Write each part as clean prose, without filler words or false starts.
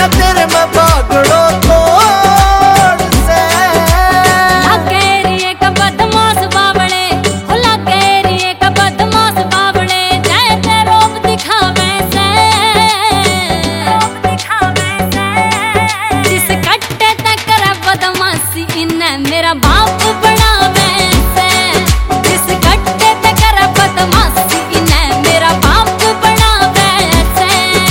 नशा तेरे में बागड़ो तोड़ से। लागेरिए का बदमाश बावड़े, हो लागेरिए का बदमाश बावड़े, जैसे रोब दिखावे से, जिस कट्टे तक करे बदमाशी इन्हें मेरा बाप बनावे से, जिस कट्टे तक करे बदमाशी इन्हें मेरा बाप बनावे से।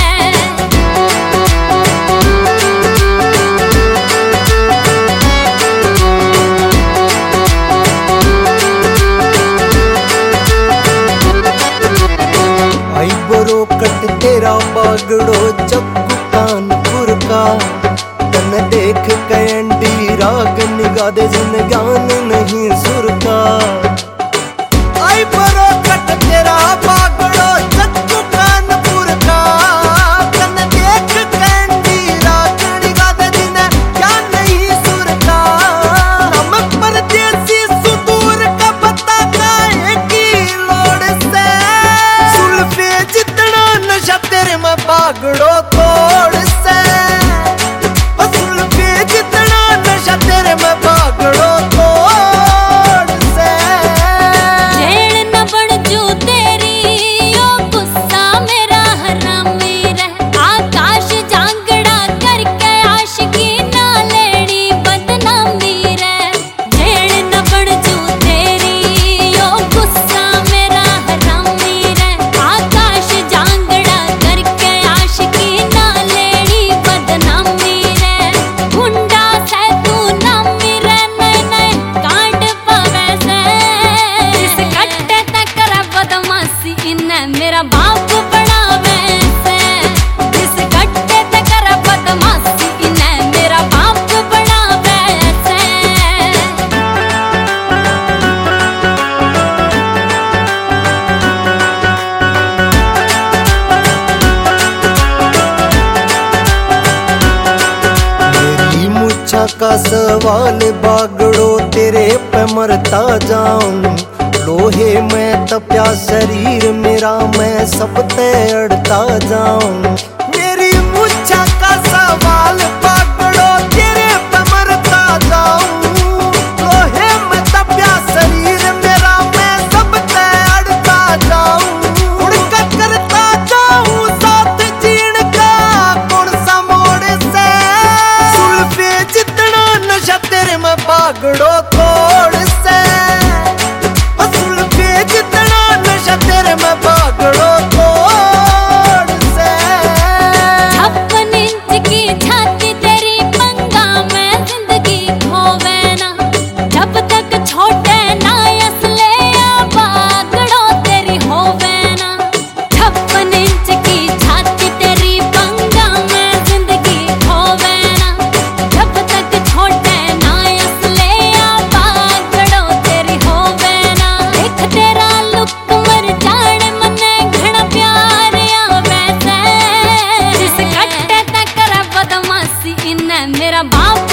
आई बरो कट तेरा बागड़ो चक्कू कानपुर का, तन देख कैंडी राग निगाह दे जिन ज्ञान नहीं सुर का। आई बरो कट तेरा बागड़ो चक्कू कानपुर का, तन देख कैंडी राग निगाह दे जिन ज्ञान नहीं सुर का। हम परदेसी सुदूर का पता काहे की लोड़ से, सुल्फे जितना नशा तेरे में बागड़ो तोड़ से। सुल्फे जितना नशा तेरे में बागड़ो तोड़ से। झेड़ न बढ़ जू तेरी ओ गुस्सा मेरा हरामी रह, आकाश जांगड़ा करके आशिकी ना लेनी बदनामी रह। झेड़ न बढ़ जू तेरी ओ गुस्सा मेरा हरामी रह, आकाश जांगड़ा करके आशिकी ना लेनी बदनामी रह। गुंडा से तू नामी रह, नए नए कांड पावे से, जिस कट्टे तक करे बदमाशी इन्हें मेरा बाप बनावे से, जिस कट्टे तक करे बदमाशी इन्हें मेरा बाप बनावे से। मेरी मुच्छा का सवाल बागड़ो तेरे पे मरता जाऊं, लोहे में तप्या शरीर मेरा मैं सब ते अड़ता जाऊं। मेरी मुच्छा का सवाल बागड़ो तेरे पे मरता जाऊं, लोहे में तप्या शरीर मेरा मैं सब ते अड़ता जाऊं। उड़का करता जाऊं साथ जीण का कौन सा मोड़ से, सुल्फे जितना नशा तेरे में बागड़ो तोड़ से। सुल्फे जितना नशा तेरे में बागड़ो तोड़ से। 56 इंच की छाती तेरी पंगा में जिंदगी खोवे ना, जब तक छोटे ना असले या बागड़ो तेरी होवे ना। 56 इंच की छाती तेरी पंगा में जिंदगी खोवे ना, जब तक छोटे ना असले या बागड़ो तेरी होवे ना। देख तेरा लुक मर जाने मने घना प्यार आवे से, जिस कट्टे तक करे बदमाशी इन्हें मेरा बाप